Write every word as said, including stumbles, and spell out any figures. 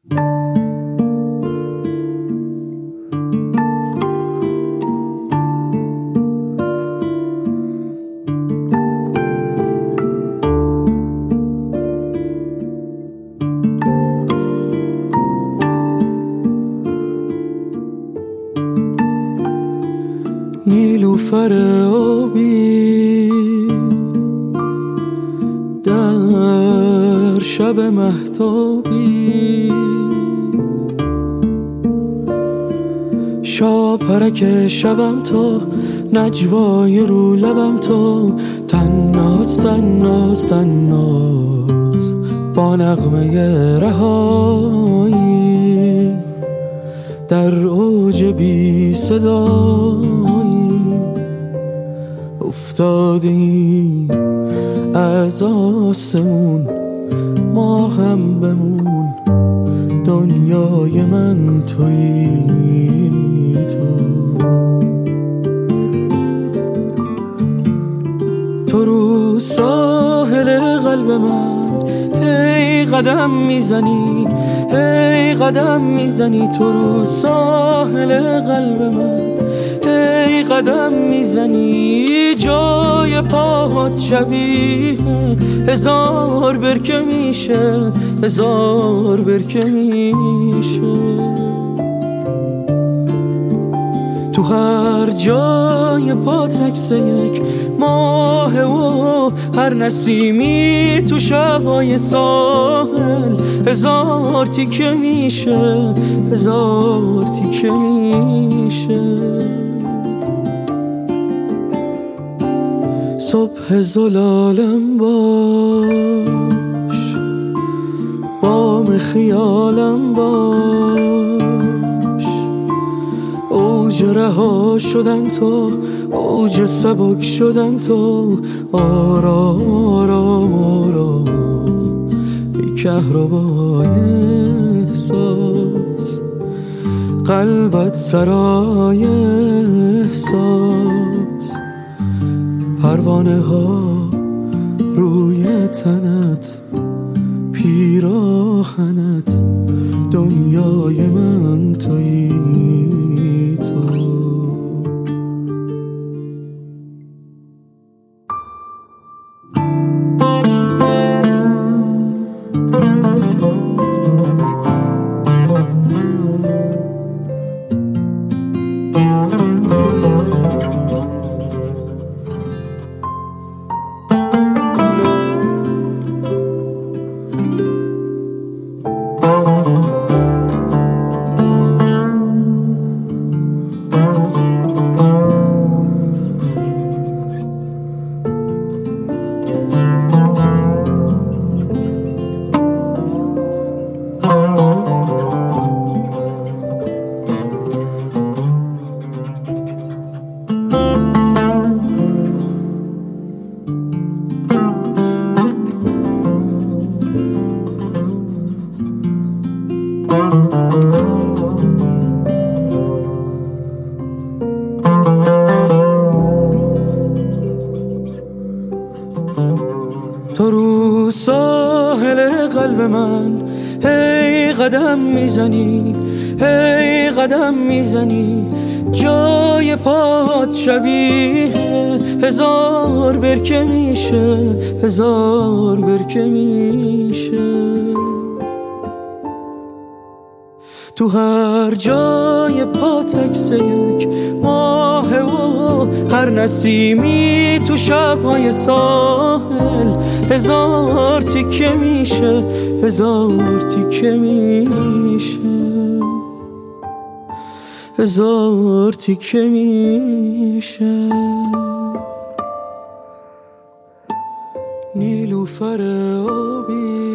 نیلوفر آبی در شب مهتابی، شاپرک شبم تو، نجوای رو لبم تو، تناز تناز تناز با نغمه رهایی، در اوج بی صدایی افتادی از آسمون، ما هم بمون، دنیای من تویی تو. تو رو ساحل قلب من هی قدم میزنی، هی قدم میزنی، تو رو ساحل قلب من هی قدم میزنی، جای پاهات شبیه هزار برکه میشه، هزار برکه میشه. تو هر جای پات عکس یک ماه و هر نسیمی تو شبای ساحل هزار تیکه میشه، هزار تیکه میشه. صبح زلالم باش، بام خیالم باش، اوج رها شدن تو، اوج سبک شدن تو، آرام آرام آرام ای کهربای احساس، قلبت سرای احساس، پروانه ها روی تنت، پیراهنت، دنیای من تویی تو. تو رو ساحل قلب من هی قدم میزنی، هی قدم میزنی، جای پات شبیه هزار برکه میشه، هزار برکه میشه. تو هر جای پات عکس یک ماه و هر نسیمی تو شبهای ساحل هزار تیکه میشه، هزار تیکه میشه، هزار تیکه میشه. نیلوفر آبی